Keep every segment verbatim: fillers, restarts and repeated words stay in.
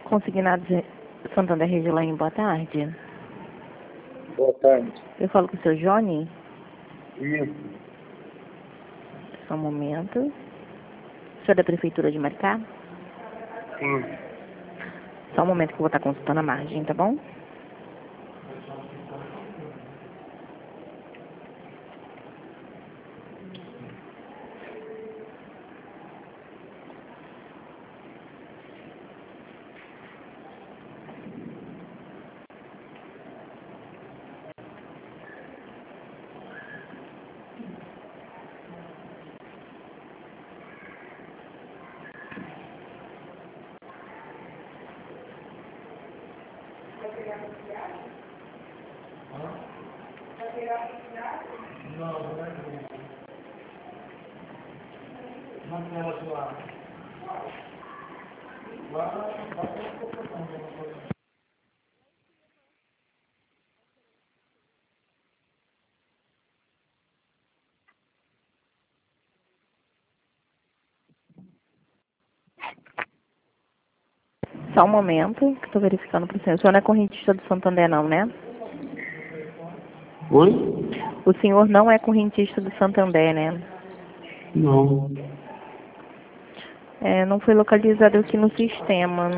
Consignados Santander Regilane, boa tarde. Boa tarde. Eu falo com o seu Johnny? Isso. Só um momento. O senhor é da Prefeitura de Maricá? Sim. Só um momento que eu vou estar consultando a margem, tá bom? Só um momento, que estou verificando para o senhor. O senhor não é correntista do Santander, não, né? Oi? O senhor não é correntista do Santander, né? Não. É, não foi localizado aqui no sistema.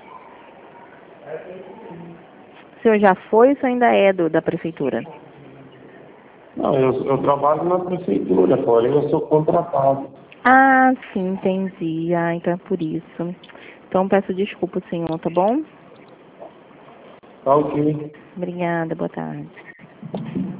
O senhor já foi ou o senhor ainda é do, da Prefeitura? Não, eu, eu trabalho na prefeitura, porém eu sou contratado. Ah, sim, entendi. Ah, então é por isso. Então peço desculpa, senhor, tá bom? Tá ok. Obrigada, boa tarde.